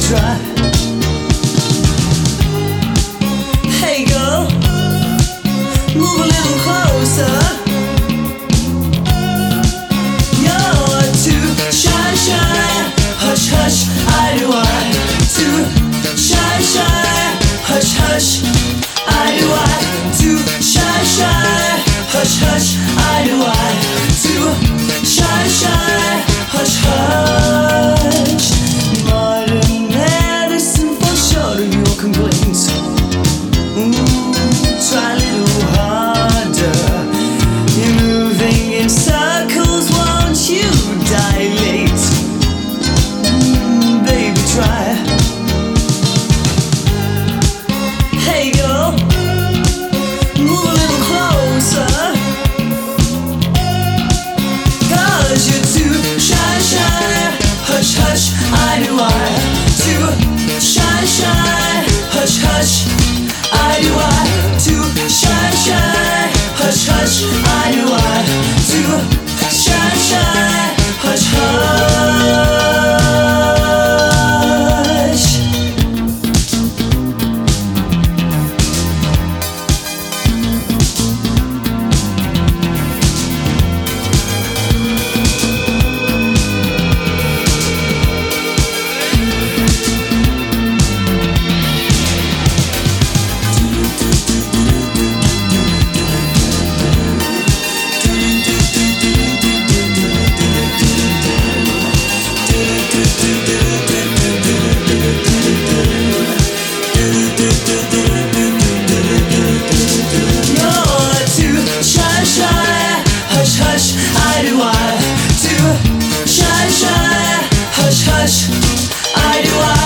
try. Hey girl, move a little closer. You're too shy, shy. Hush, hush, I do I. Too shy, shy. Hush, hush, I do I. Too shy, shy. Hush, hush, I do I. Too shy, shy. Hush, hush. Modern medicine for sure of your complaints. Try a little harder. You're moving in circles, won't you dilate? Baby, try. Hey girl, move a little closer. 'Cause you're too shy, shy. Hush, hush, I do I. Too shy, shy. Hush, hush, I do I. Too shy, shy. Hush, hush, I do I. Too shy, shy. Hush, hush. You're too shy, shy. Hush, hush, I do I. Too shy, shy. Hush, hush, I do I.